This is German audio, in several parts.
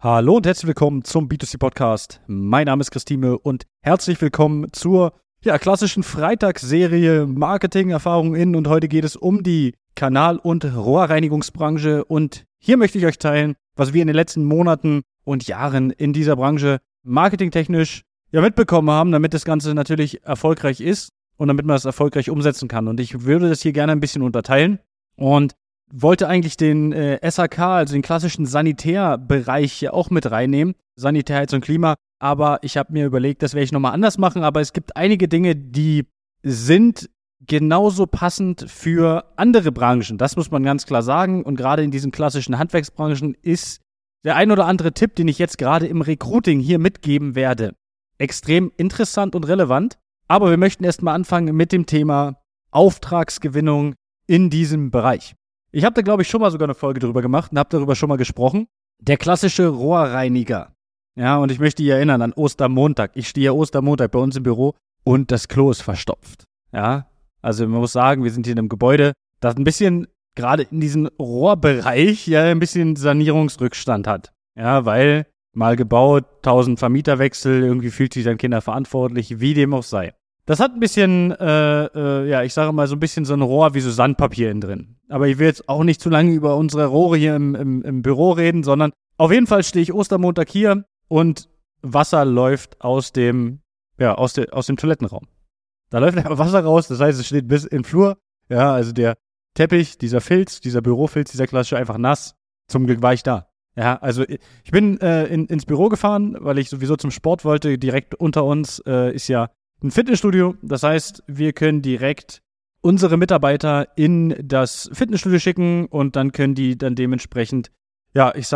Hallo und herzlich willkommen zum B2C-Podcast. Mein Name ist Christine und herzlich willkommen zur klassischen Freitagsserie Marketing-Erfahrung in. Und heute geht es um die Kanal- und Rohrreinigungsbranche. Und hier möchte ich euch teilen, was wir in den letzten Monaten und Jahren in dieser Branche marketingtechnisch mitbekommen haben, damit das Ganze natürlich erfolgreich ist und damit man es erfolgreich umsetzen kann. Und ich würde das hier gerne ein bisschen unterteilen und wollte eigentlich den SHK, also den klassischen Sanitärbereich hier auch mit reinnehmen, Sanitär, Heiz und Klima, aber ich habe mir überlegt, das werde ich nochmal anders machen, aber es gibt einige Dinge, die sind genauso passend für andere Branchen, das muss man ganz klar sagen, und gerade in diesen klassischen Handwerksbranchen ist der ein oder andere Tipp, den ich jetzt gerade im Recruiting hier mitgeben werde, extrem interessant und relevant, aber wir möchten erstmal anfangen mit dem Thema Auftragsgewinnung in diesem Bereich. Ich habe da, glaube ich, schon mal sogar eine Folge drüber gemacht und habe darüber schon mal gesprochen. Der klassische Rohrreiniger. Ja, und ich möchte dich erinnern an Ostermontag. Ich stehe Ostermontag bei uns im Büro und das Klo ist verstopft. Ja, also man muss sagen, wir sind hier in einem Gebäude, das ein bisschen, gerade in diesem Rohrbereich, ein bisschen Sanierungsrückstand hat. Ja, weil mal gebaut, 1000 Vermieterwechsel, irgendwie fühlt sich dann Kinder verantwortlich, wie dem auch sei. Das hat ein bisschen, ich sage mal so ein bisschen so ein Rohr wie so Sandpapier innen drin. Aber ich will jetzt auch nicht zu lange über unsere Rohre hier im Büro reden, sondern auf jeden Fall stehe ich Ostermontag hier und Wasser läuft aus dem Toilettenraum. Da läuft einfach Wasser raus, das heißt, es steht bis in den Flur. Ja, also der Teppich, dieser Filz, dieser Bürofilz, dieser klassische einfach nass. Zum Glück war ich da. Ja, also ich bin ins Büro gefahren, weil ich sowieso zum Sport wollte. Direkt unter uns ist ja ein Fitnessstudio, das heißt, wir können direkt unsere Mitarbeiter in das Fitnessstudio schicken und dann können die dann dementsprechend, das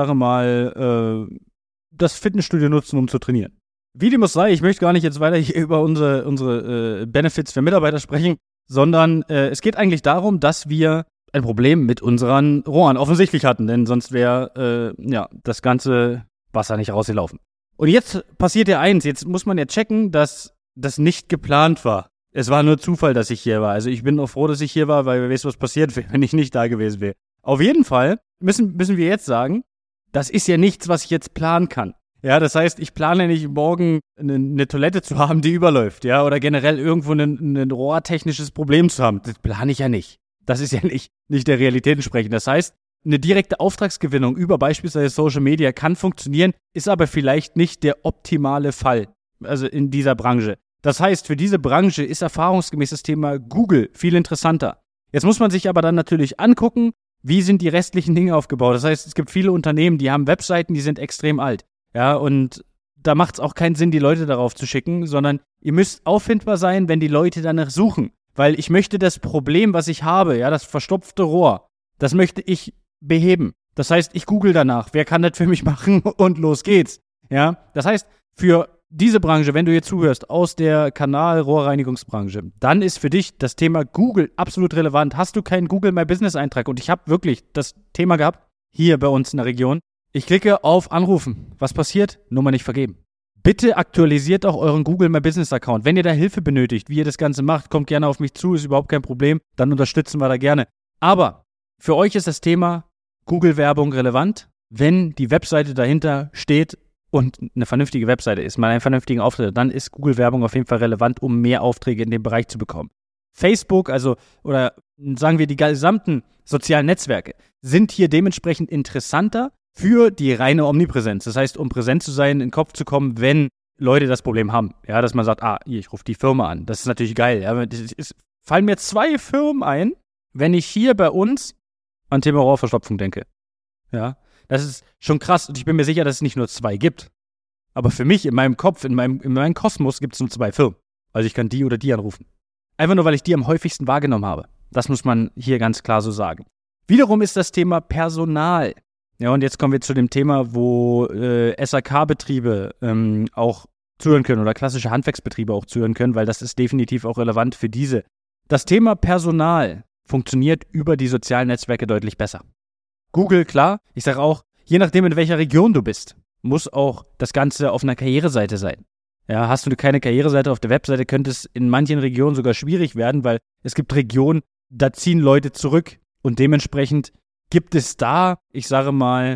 Fitnessstudio nutzen, um zu trainieren. Wie dem auch sei, ich möchte gar nicht jetzt weiter hier über unsere Benefits für Mitarbeiter sprechen, sondern es geht eigentlich darum, dass wir ein Problem mit unseren Rohren offensichtlich hatten, denn sonst wäre das ganze Wasser nicht rausgelaufen. Und jetzt passiert ja eins, jetzt muss man ja checken, dass das nicht geplant war. Es war nur Zufall, dass ich hier war. Also ich bin auch froh, dass ich hier war, weil wer weiß, was passiert wäre, wenn ich nicht da gewesen wäre. Auf jeden Fall müssen wir jetzt sagen, das ist ja nichts, was ich jetzt planen kann. Ja, das heißt, ich plane nicht morgen eine Toilette zu haben, die überläuft, ja, oder generell irgendwo ein rohrtechnisches Problem zu haben. Das plane ich ja nicht. Das ist ja nicht der Realität entsprechend. Das heißt, eine direkte Auftragsgewinnung über beispielsweise Social Media kann funktionieren, ist aber vielleicht nicht der optimale Fall, also in dieser Branche. Das heißt, für diese Branche ist erfahrungsgemäß das Thema Google viel interessanter. Jetzt muss man sich aber dann natürlich angucken, wie sind die restlichen Dinge aufgebaut. Das heißt, es gibt viele Unternehmen, die haben Webseiten, die sind extrem alt. Ja, und da macht es auch keinen Sinn, die Leute darauf zu schicken, sondern ihr müsst auffindbar sein, wenn die Leute danach suchen. Weil ich möchte das Problem, was ich habe, das verstopfte Rohr, das möchte ich beheben. Das heißt, ich google danach, wer kann das für mich machen und los geht's. Ja, das heißt, für diese Branche, wenn du hier zuhörst, aus der Kanal-Rohrreinigungsbranche, dann ist für dich das Thema Google absolut relevant. Hast du keinen Google My Business Eintrag? Und ich habe wirklich das Thema gehabt, hier bei uns in der Region. Ich klicke auf Anrufen. Was passiert? Nummer nicht vergeben. Bitte aktualisiert auch euren Google My Business Account. Wenn ihr da Hilfe benötigt, wie ihr das Ganze macht, kommt gerne auf mich zu, ist überhaupt kein Problem. Dann unterstützen wir da gerne. Aber für euch ist das Thema Google-Werbung relevant, wenn die Webseite dahinter steht und eine vernünftige Webseite ist, mal einen vernünftigen Auftritt, dann ist Google-Werbung auf jeden Fall relevant, um mehr Aufträge in dem Bereich zu bekommen. Facebook, oder sagen wir die gesamten sozialen Netzwerke, sind hier dementsprechend interessanter für die reine Omnipräsenz. Das heißt, um präsent zu sein, in den Kopf zu kommen, wenn Leute das Problem haben. Ja, dass man sagt, ich rufe die Firma an. Das ist natürlich geil. Ja, fallen mir 2 Firmen ein, wenn ich hier bei uns an Thema Rohrverstopfung denke. Ja, das ist schon krass und ich bin mir sicher, dass es nicht nur 2 gibt. Aber für mich, in meinem Kopf, in meinem Kosmos gibt es nur 2 Firmen. Also ich kann die oder die anrufen. Einfach nur, weil ich die am häufigsten wahrgenommen habe. Das muss man hier ganz klar so sagen. Wiederum ist das Thema Personal. Ja, und jetzt kommen wir zu dem Thema, wo SHK-Betriebe auch zuhören können oder klassische Handwerksbetriebe auch zuhören können, weil das ist definitiv auch relevant für diese. Das Thema Personal funktioniert über die sozialen Netzwerke deutlich besser. Google, klar. Ich sage auch, je nachdem, in welcher Region du bist, muss auch das Ganze auf einer Karriereseite sein. Ja, hast du keine Karriereseite auf der Webseite, könnte es in manchen Regionen sogar schwierig werden, weil es gibt Regionen, da ziehen Leute zurück und dementsprechend gibt es da, ich sage mal,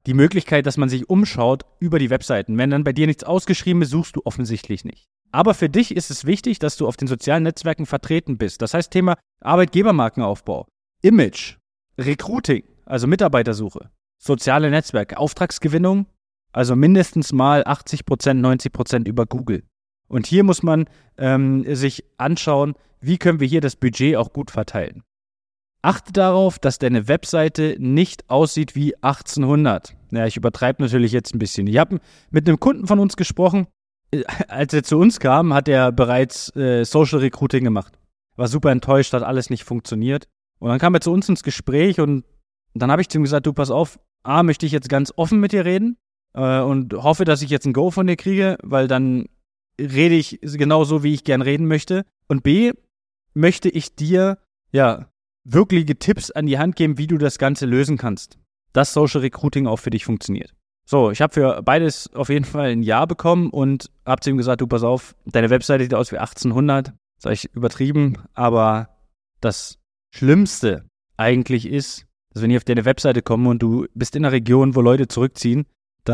die Möglichkeit, dass man sich umschaut über die Webseiten. Wenn dann bei dir nichts ausgeschrieben ist, suchst du offensichtlich nicht. Aber für dich ist es wichtig, dass du auf den sozialen Netzwerken vertreten bist. Das heißt Thema Arbeitgebermarkenaufbau, Image, Recruiting, also Mitarbeitersuche, soziale Netzwerke, Auftragsgewinnung, also mindestens mal 80%, 90% über Google. Und hier muss man sich anschauen, wie können wir hier das Budget auch gut verteilen. Achte darauf, dass deine Webseite nicht aussieht wie 1800. Ja, ich übertreibe natürlich jetzt ein bisschen. Ich habe mit einem Kunden von uns gesprochen. Als er zu uns kam, hat er bereits Social Recruiting gemacht. War super enttäuscht, hat alles nicht funktioniert. Und dann kam er zu uns ins Gespräch und dann habe ich zu ihm gesagt, du, pass auf, A, möchte ich jetzt ganz offen mit dir reden und hoffe, dass ich jetzt ein Go von dir kriege, weil dann rede ich genau so, wie ich gern reden möchte. Und B, möchte ich dir, wirkliche Tipps an die Hand geben, wie du das Ganze lösen kannst, dass Social Recruiting auch für dich funktioniert. So, ich habe für beides auf jeden Fall ein Ja bekommen und habe zu ihm gesagt, du, pass auf, deine Webseite sieht aus wie 1800, das habe ich übertrieben, aber das Schlimmste eigentlich ist, dass wenn ich auf deine Webseite komme und du bist in einer Region, wo Leute zurückziehen,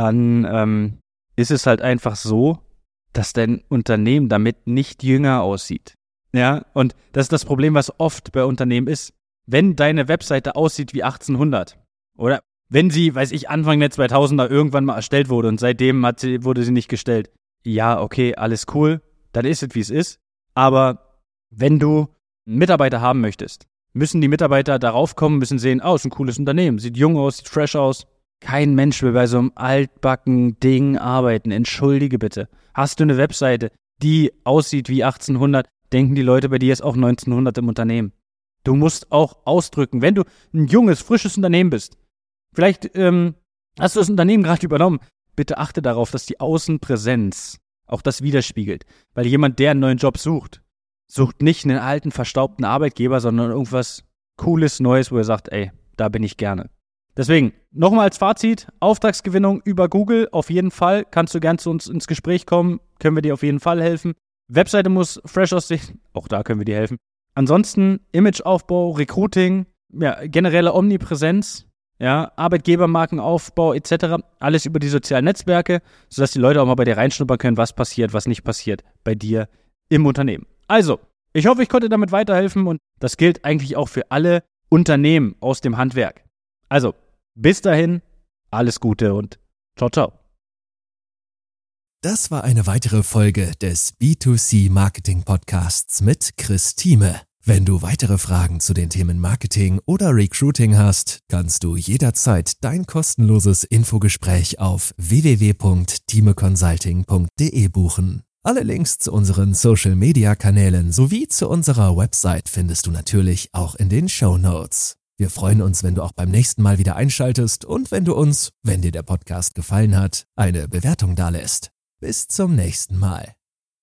dann ist es halt einfach so, dass dein Unternehmen damit nicht jünger aussieht. Ja, und das ist das Problem, was oft bei Unternehmen ist. Wenn deine Webseite aussieht wie 1800 oder wenn sie, Anfang der 2000er irgendwann mal erstellt wurde und seitdem wurde sie nicht gestellt, ja, okay, alles cool, dann ist es, wie es ist. Aber wenn du einen Mitarbeiter haben möchtest, müssen die Mitarbeiter darauf kommen, müssen sehen, ist ein cooles Unternehmen, sieht jung aus, sieht fresh aus. Kein Mensch will bei so einem altbacken Ding arbeiten, entschuldige bitte. Hast du eine Webseite, die aussieht wie 1800, denken die Leute, bei dir ist auch 1900 im Unternehmen. Du musst auch ausdrücken, wenn du ein junges, frisches Unternehmen bist, vielleicht hast du das Unternehmen gerade übernommen, bitte achte darauf, dass die Außenpräsenz auch das widerspiegelt. Weil jemand, der einen neuen Job sucht nicht einen alten, verstaubten Arbeitgeber, sondern irgendwas Cooles, Neues, wo er sagt, ey, da bin ich gerne. Deswegen, nochmal als Fazit, Auftragsgewinnung über Google, auf jeden Fall, kannst du gern zu uns ins Gespräch kommen, können wir dir auf jeden Fall helfen. Webseite muss fresh aussehen, auch da können wir dir helfen. Ansonsten Imageaufbau, Recruiting, generelle Omnipräsenz, Arbeitgebermarkenaufbau etc. Alles über die sozialen Netzwerke, sodass die Leute auch mal bei dir reinschnuppern können, was passiert, was nicht passiert bei dir im Unternehmen. Also, ich hoffe, ich konnte damit weiterhelfen und das gilt eigentlich auch für alle Unternehmen aus dem Handwerk. Also, bis dahin, alles Gute und ciao, ciao. Das war eine weitere Folge des B2C Marketing Podcasts mit Chris Thieme. Wenn du weitere Fragen zu den Themen Marketing oder Recruiting hast, kannst du jederzeit dein kostenloses Infogespräch auf www.thiemeconsulting.de buchen. Alle Links zu unseren Social-Media-Kanälen sowie zu unserer Website findest du natürlich auch in den Shownotes. Wir freuen uns, wenn du auch beim nächsten Mal wieder einschaltest und wenn du uns, wenn dir der Podcast gefallen hat, eine Bewertung dalässt. Bis zum nächsten Mal.